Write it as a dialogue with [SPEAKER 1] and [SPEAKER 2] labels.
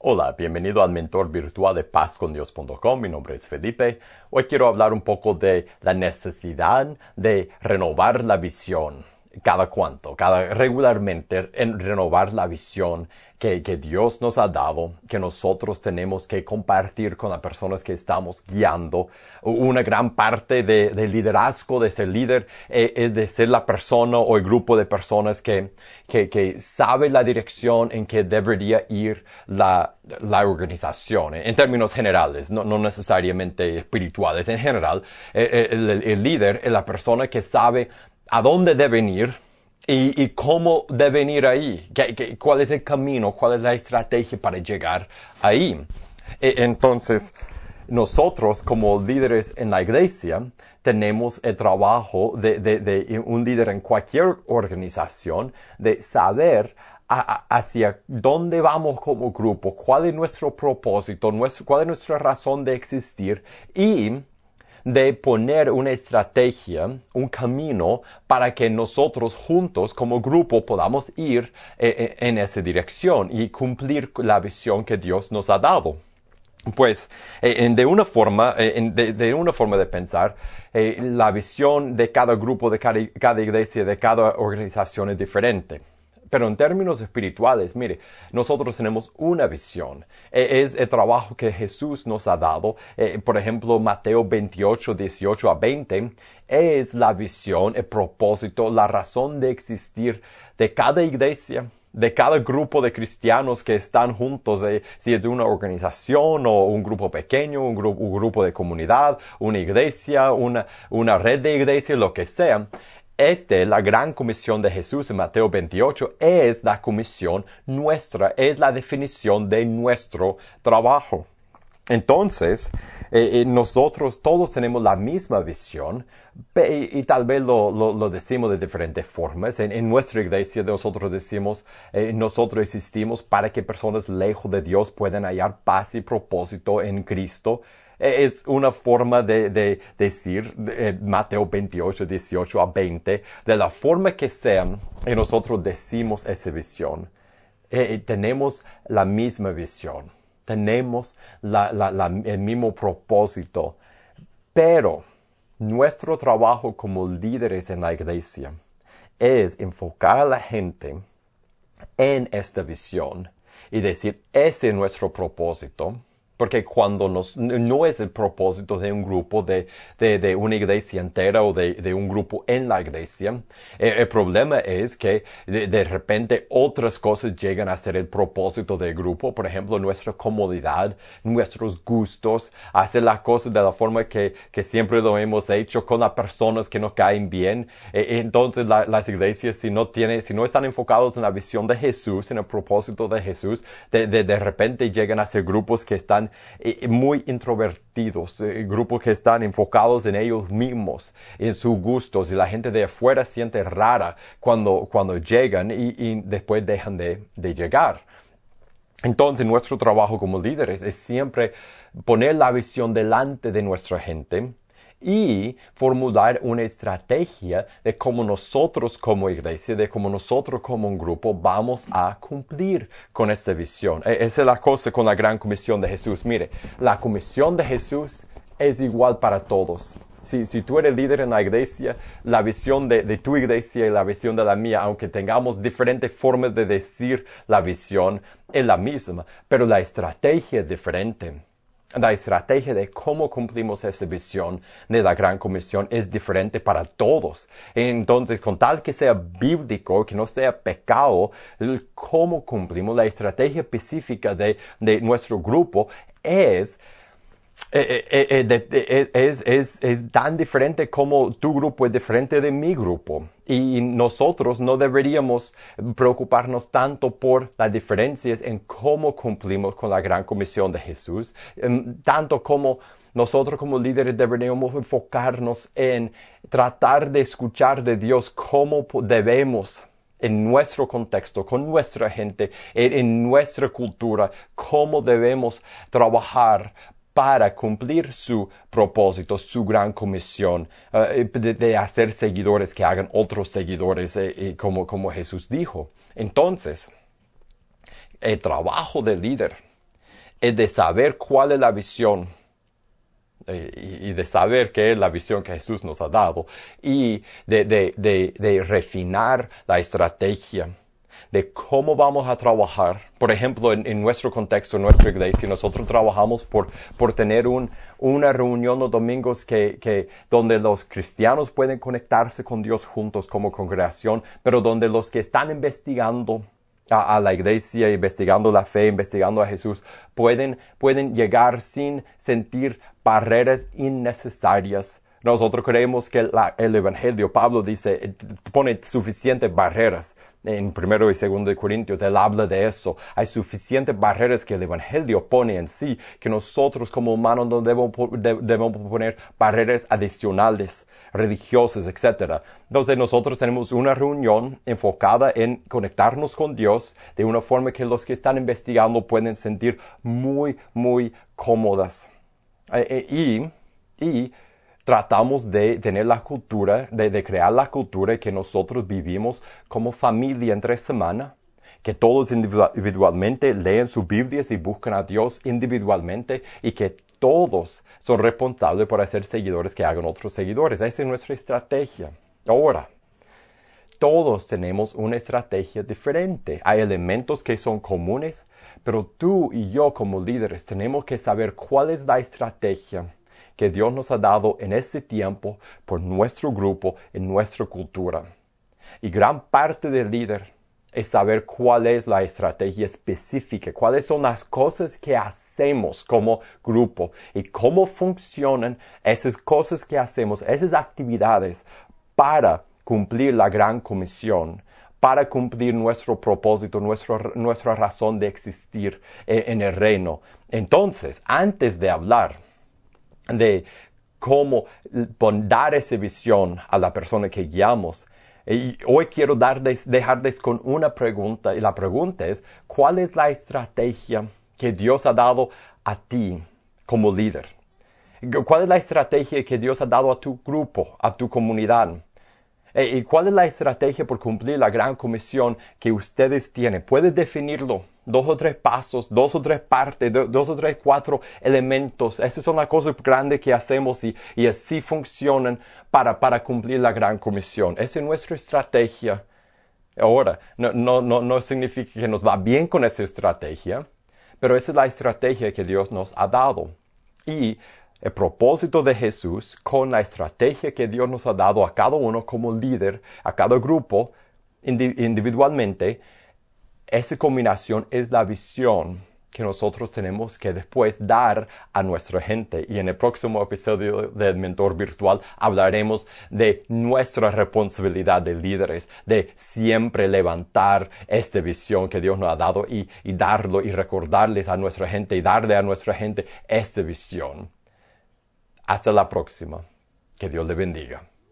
[SPEAKER 1] Hola, bienvenido al mentor virtual de pazcondios.com. Mi nombre es Felipe. Hoy quiero hablar un poco de la necesidad de renovar la visión. Regularmente en renovar la visión que Dios nos ha dado, que nosotros tenemos que compartir con las personas que estamos guiando. Una gran parte de liderazgo, de ser líder, es de ser la persona o el grupo de personas que sabe la dirección en que debería ir la organización, en términos generales, no necesariamente espirituales. En general, el líder es la persona que sabe a dónde deben ir y cómo deben ir ahí, cuál es el camino, cuál es la estrategia para llegar ahí. Entonces, nosotros como líderes en la iglesia tenemos el trabajo de un líder en cualquier organización de saber hacia dónde vamos como grupo, cuál es nuestro propósito, cuál es nuestra razón de existir y de poner una estrategia, un camino para que nosotros juntos como grupo podamos ir en esa dirección y cumplir la visión que Dios nos ha dado. Pues, de una forma de pensar, la visión de cada grupo, de cada iglesia, de cada organización es diferente. Pero en términos espirituales, mire, nosotros tenemos una visión. Es el trabajo que Jesús nos ha dado. Por ejemplo, Mateo 28, 18 a 20, es la visión, el propósito, la razón de existir de cada iglesia, de cada grupo de cristianos que están juntos, si es de una organización o un grupo pequeño, un grupo de comunidad, una iglesia, una red de iglesias, lo que sea. La gran comisión de Jesús en Mateo 28 es la comisión nuestra, es la definición de nuestro trabajo. Entonces, nosotros todos tenemos la misma visión y tal vez lo decimos de diferentes formas. En nuestra iglesia nosotros decimos, nosotros existimos para que personas lejos de Dios puedan hallar paz y propósito en Cristo. Es una forma de decir Mateo 28, 18 a 20, de la forma que sea, y nosotros decimos esa visión. Tenemos la misma visión, tenemos el mismo propósito, pero nuestro trabajo como líderes en la iglesia es enfocar a la gente en esta visión y decir, ese es nuestro propósito. Porque cuando no es el propósito de un grupo, de una iglesia entera o de un grupo en la iglesia, el problema es que de repente otras cosas llegan a ser el propósito del grupo. Por ejemplo, nuestra comodidad, nuestros gustos, hacer las cosas de la forma que siempre lo hemos hecho con las personas que nos caen bien. Entonces las iglesias, si no están enfocados en la visión de Jesús, en el propósito de Jesús, de repente llegan a ser grupos que están muy introvertidos, grupos que están enfocados en ellos mismos, en sus gustos, y la gente de afuera siente rara cuando llegan y después dejan de llegar. Entonces, nuestro trabajo como líderes es siempre poner la visión delante de nuestra gente y formular una estrategia de cómo nosotros como iglesia, de cómo nosotros como un grupo vamos a cumplir con esta visión. Esa es la cosa con la gran comisión de Jesús. Mire, la comisión de Jesús es igual para todos. Si tú eres líder en la iglesia, la visión de tu iglesia y la visión de la mía, aunque tengamos diferentes formas de decir la visión, es la misma, pero la estrategia es diferente. La estrategia de cómo cumplimos esa visión de la gran comisión es diferente para todos. Entonces, con tal que sea bíblico, que no sea pecado, cómo cumplimos la estrategia específica de nuestro grupo es tan diferente como tu grupo es diferente de mi grupo. Y nosotros no deberíamos preocuparnos tanto por las diferencias en cómo cumplimos con la gran comisión de Jesús, tanto como nosotros como líderes deberíamos enfocarnos en tratar de escuchar de Dios cómo debemos en nuestro contexto, con nuestra gente, en nuestra cultura, cómo debemos trabajar para cumplir su propósito, su gran comisión, de hacer seguidores que hagan otros seguidores, como Jesús dijo. Entonces, el trabajo del líder es de saber cuál es la visión y de saber qué es la visión que Jesús nos ha dado y de refinar la estrategia de cómo vamos a trabajar. Por ejemplo, en nuestro contexto, en nuestra iglesia, nosotros trabajamos por tener una reunión los domingos donde los cristianos pueden conectarse con Dios juntos como congregación, pero donde los que están investigando a la iglesia, investigando la fe, investigando a Jesús, pueden llegar sin sentir barreras innecesarias. Nosotros creemos que el Evangelio, Pablo dice, pone suficientes barreras. En 1 y 2 de Corintios, él habla de eso. Hay suficientes barreras que el Evangelio pone en sí, que nosotros como humanos no debemos poner barreras adicionales, religiosas, etc. Entonces nosotros tenemos una reunión enfocada en conectarnos con Dios de una forma que los que están investigando pueden sentir muy, muy cómodas. Y tratamos de tener la cultura, de crear la cultura que nosotros vivimos como familia entre semana, que todos individualmente leen sus Biblias y buscan a Dios individualmente y que todos son responsables por hacer seguidores que hagan otros seguidores. Esa es nuestra estrategia. Ahora, todos tenemos una estrategia diferente. Hay elementos que son comunes, pero tú y yo como líderes tenemos que saber cuál es la estrategia que Dios nos ha dado en ese tiempo por nuestro grupo, en nuestra cultura. Y gran parte del líder es saber cuál es la estrategia específica, cuáles son las cosas que hacemos como grupo y cómo funcionan esas cosas que hacemos, esas actividades para cumplir la gran comisión, para cumplir nuestro propósito, nuestra razón de existir en el reino. Entonces, antes de hablar de cómo dar esa visión a la persona que guiamos, y hoy quiero dejarles con una pregunta, y la pregunta es, ¿cuál es la estrategia que Dios ha dado a ti como líder? ¿Cuál es la estrategia que Dios ha dado a tu grupo, a tu comunidad? ¿Y cuál es la estrategia por cumplir la gran comisión que ustedes tienen? Puedes definirlo. 2 o 3 pasos, 2 o 3 partes, 2 o 3, 4 elementos. Esas son las cosas grandes que hacemos y así funcionan para cumplir la gran comisión. Esa es nuestra estrategia. Ahora, no significa que nos va bien con esa estrategia, pero esa es la estrategia que Dios nos ha dado. Y el propósito de Jesús con la estrategia que Dios nos ha dado a cada uno como líder, a cada grupo individualmente, esa combinación es la visión que nosotros tenemos que después dar a nuestra gente. Y en el próximo episodio del Mentor Virtual hablaremos de nuestra responsabilidad de líderes, de siempre levantar esta visión que Dios nos ha dado y darlo y recordarles a nuestra gente y darle a nuestra gente esta visión. Hasta la próxima. Que Dios le bendiga.